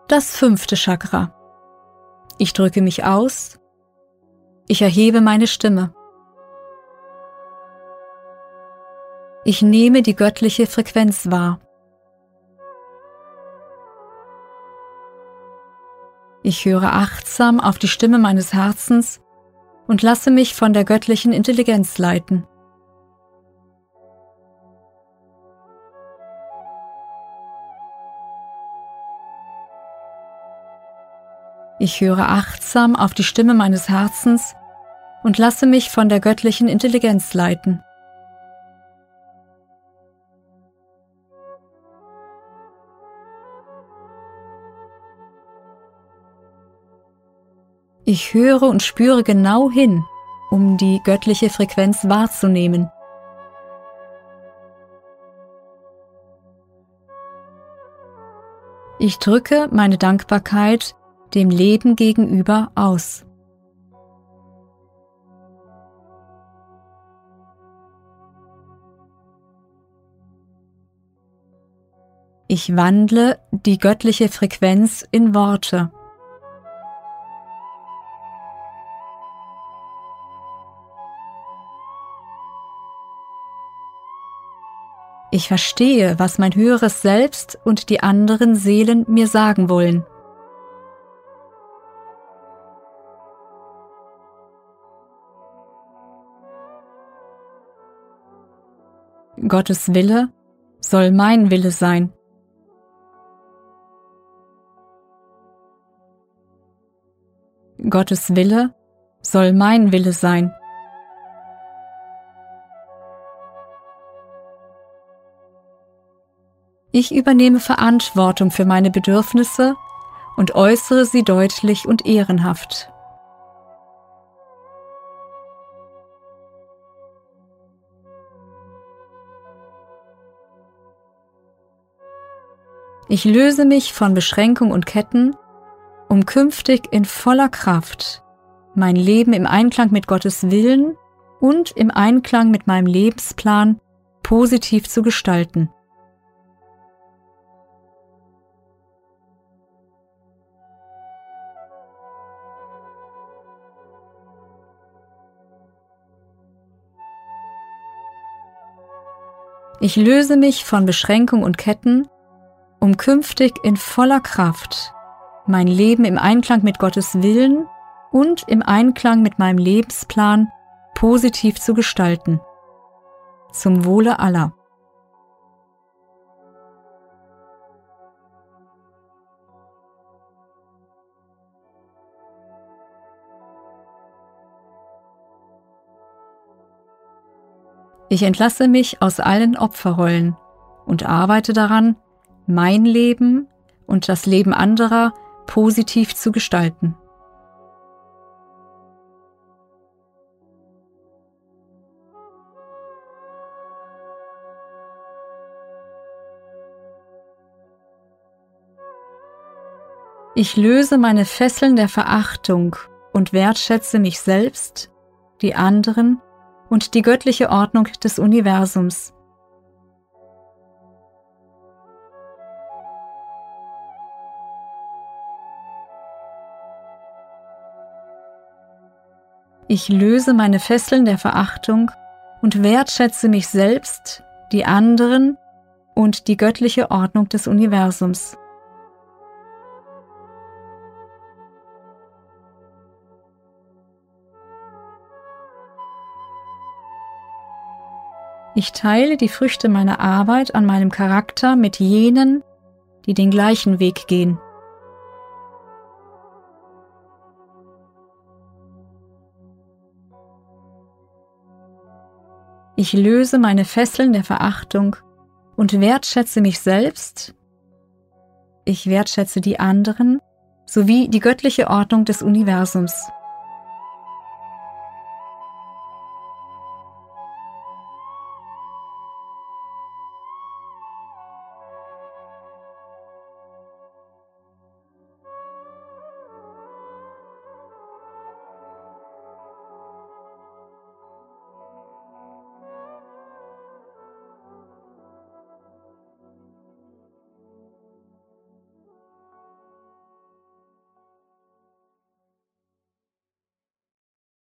Das 5. Chakra. Ich drücke mich aus. Ich erhebe meine Stimme. Ich nehme die göttliche Frequenz wahr. Ich höre achtsam auf die Stimme meines Herzens und lasse mich von der göttlichen Intelligenz leiten. Ich höre achtsam auf die Stimme meines Herzens und lasse mich von der göttlichen Intelligenz leiten. Ich höre und spüre genau hin, um die göttliche Frequenz wahrzunehmen. Ich drücke meine Dankbarkeit dem Leben gegenüber aus. Ich wandle die göttliche Frequenz in Worte. Ich verstehe, was mein höheres Selbst und die anderen Seelen mir sagen wollen. Gottes Wille soll mein Wille sein. Gottes Wille soll mein Wille sein. Ich übernehme Verantwortung für meine Bedürfnisse und äußere sie deutlich und ehrenhaft. Ich löse mich von Beschränkung und Ketten, um künftig in voller Kraft mein Leben im Einklang mit Gottes Willen und im Einklang mit meinem Lebensplan positiv zu gestalten. Ich löse mich von Beschränkung und Ketten, um künftig in voller Kraft mein Leben im Einklang mit Gottes Willen und im Einklang mit meinem Lebensplan positiv zu gestalten. Zum Wohle aller. Ich entlasse mich aus allen Opferrollen und arbeite daran, mein Leben und das Leben anderer positiv zu gestalten. Ich löse meine Fesseln der Verachtung und wertschätze mich selbst, die anderen und die göttliche Ordnung des Universums. Ich löse meine Fesseln der Verachtung und wertschätze mich selbst, die anderen und die göttliche Ordnung des Universums. Ich teile die Früchte meiner Arbeit an meinem Charakter mit jenen, die den gleichen Weg gehen. Ich löse meine Fesseln der Verachtung und wertschätze mich selbst. Ich wertschätze die anderen sowie die göttliche Ordnung des Universums.